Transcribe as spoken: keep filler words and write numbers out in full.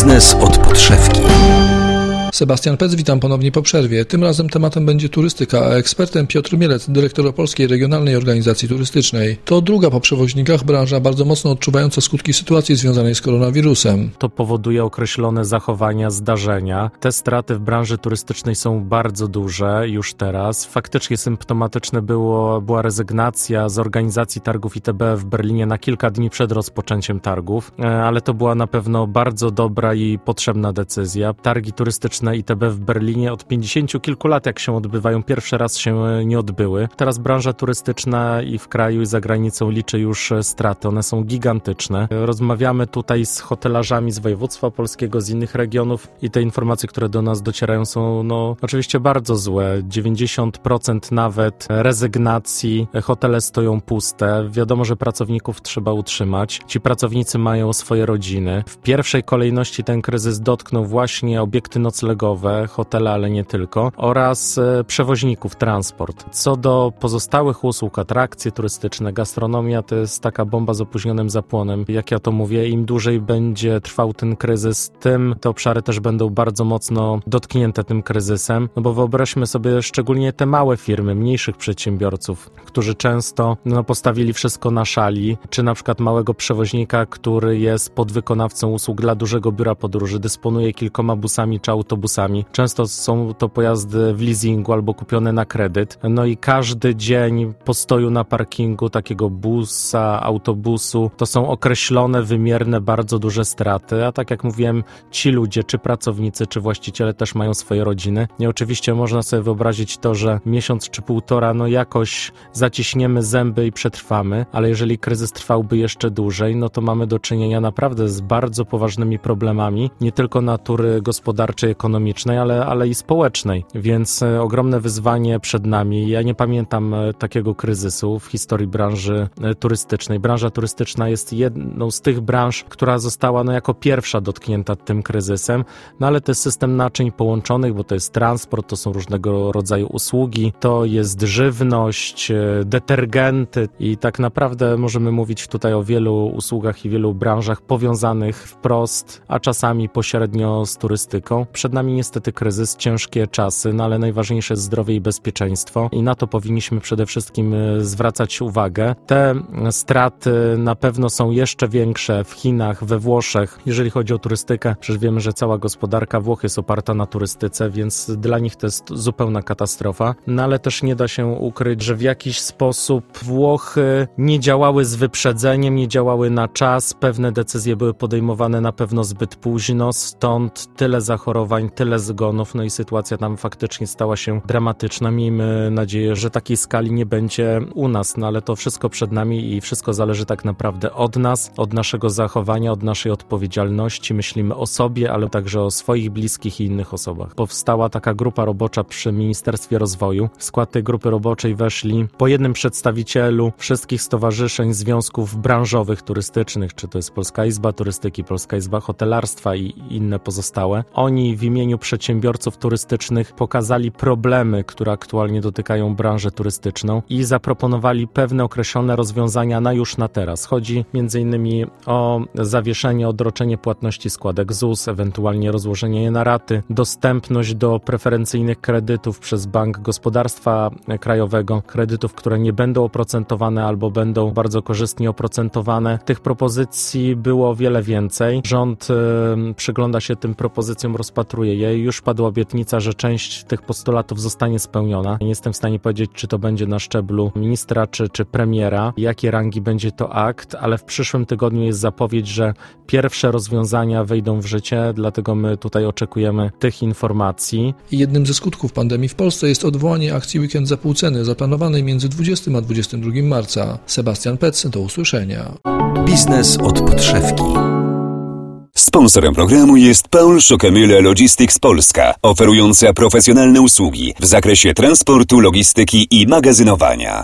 Biznes od podszewki. Sebastian Pec, witam ponownie po przerwie. Tym razem tematem będzie turystyka, a ekspertem Piotr Mielec, dyrektor Polskiej Regionalnej Organizacji Turystycznej. To druga po przewoźnikach branża bardzo mocno odczuwająca skutki sytuacji związanej z koronawirusem. To powoduje określone zachowania, zdarzenia. Te straty w branży turystycznej są bardzo duże już teraz. Faktycznie symptomatyczne było, była rezygnacja z organizacji targów I T B w Berlinie na kilka dni przed rozpoczęciem targów, ale to była na pewno bardzo dobra i potrzebna decyzja. Targi turystyczne I T B w Berlinie od pięćdziesięciu kilku lat, jak się odbywają, pierwszy raz się nie odbyły. Teraz branża turystyczna i w kraju, i za granicą liczy już straty. One są gigantyczne. Rozmawiamy tutaj z hotelarzami z województwa polskiego, z innych regionów i te informacje, które do nas docierają, są no oczywiście bardzo złe. dziewięćdziesiąt procent nawet rezygnacji, hotele stoją puste. Wiadomo, że pracowników trzeba utrzymać. Ci pracownicy mają swoje rodziny. W pierwszej kolejności ten kryzys dotknął właśnie obiekty noclegowe, hotele, ale nie tylko, oraz e, przewoźników, transport. Co do pozostałych usług, atrakcje turystyczne, gastronomia, to jest taka bomba z opóźnionym zapłonem. Jak ja to mówię, im dłużej będzie trwał ten kryzys, tym te obszary też będą bardzo mocno dotknięte tym kryzysem, no bo wyobraźmy sobie szczególnie te małe firmy, mniejszych przedsiębiorców, którzy często no, postawili wszystko na szali, czy na przykład małego przewoźnika, który jest podwykonawcą usług dla dużego biura podróży, dysponuje kilkoma busami czy autobusami. Często są to pojazdy w leasingu albo kupione na kredyt. No i każdy dzień postoju na parkingu takiego busa, autobusu, to są określone, wymierne, bardzo duże straty. A tak jak mówiłem, ci ludzie, czy pracownicy, czy właściciele też mają swoje rodziny. I oczywiście można sobie wyobrazić to, że miesiąc czy półtora, no jakoś zaciśniemy zęby i przetrwamy, ale jeżeli kryzys trwałby jeszcze dłużej, no to mamy do czynienia naprawdę z bardzo poważnymi problemami, nie tylko natury gospodarczej, ekonomicznej, ale, ale i społecznej, więc e, ogromne wyzwanie przed nami. Ja nie pamiętam e, takiego kryzysu w historii branży e, turystycznej. Branża turystyczna jest jedną z tych branż, która została no, jako pierwsza dotknięta tym kryzysem, no ale to jest system naczyń połączonych, bo to jest transport, to są różnego rodzaju usługi, to jest żywność, e, detergenty i tak naprawdę możemy mówić tutaj o wielu usługach i wielu branżach powiązanych wprost, a czasami pośrednio z turystyką. Przed nami niestety kryzys, ciężkie czasy, no ale najważniejsze jest zdrowie i bezpieczeństwo i na to powinniśmy przede wszystkim zwracać uwagę. Te straty na pewno są jeszcze większe w Chinach, we Włoszech. Jeżeli chodzi o turystykę, przecież wiemy, że cała gospodarka Włoch jest oparta na turystyce, więc dla nich to jest zupełna katastrofa. No ale też nie da się ukryć, że w jakiś sposób Włochy nie działały z wyprzedzeniem, nie działały na czas. Pewne decyzje były podejmowane na pewno zbyt późno, stąd tyle zachorowań, tyle zgonów, no i sytuacja tam faktycznie stała się dramatyczna. Miejmy nadzieję, że takiej skali nie będzie u nas, no ale to wszystko przed nami i wszystko zależy tak naprawdę od nas, od naszego zachowania, od naszej odpowiedzialności. Myślimy o sobie, ale także o swoich bliskich i innych osobach. Powstała taka grupa robocza przy Ministerstwie Rozwoju. W skład tej grupy roboczej weszli po jednym przedstawicielu wszystkich stowarzyszeń, związków branżowych, turystycznych, czy to jest Polska Izba Turystyki, Polska Izba Hotelarstwa i inne pozostałe. Oni w imieniu przedsiębiorców turystycznych pokazali problemy, które aktualnie dotykają branżę turystyczną i zaproponowali pewne określone rozwiązania na już na teraz. Chodzi między innymi o zawieszenie, odroczenie płatności składek Z U S, ewentualnie rozłożenie je na raty, dostępność do preferencyjnych kredytów przez Bank Gospodarstwa Krajowego, kredytów, które nie będą oprocentowane albo będą bardzo korzystnie oprocentowane. Tych propozycji było o wiele więcej. Rząd y, przygląda się tym propozycjom, rozpatruje je. Już padła obietnica, że część tych postulatów zostanie spełniona. Nie jestem w stanie powiedzieć, czy to będzie na szczeblu ministra, czy, czy premiera, jakiej rangi będzie to akt, ale w przyszłym tygodniu jest zapowiedź, że pierwsze rozwiązania wejdą w życie, dlatego my tutaj oczekujemy tych informacji. Jednym ze skutków pandemii w Polsce jest odwołanie akcji Weekend za pół ceny, zaplanowanej między dwudziestego a dwudziestego drugiego marca. Sebastian Pec, do usłyszenia. Biznes od podszewki. Sponsorem programu jest Paul Schockemühle Logistics Polska, oferująca profesjonalne usługi w zakresie transportu, logistyki i magazynowania.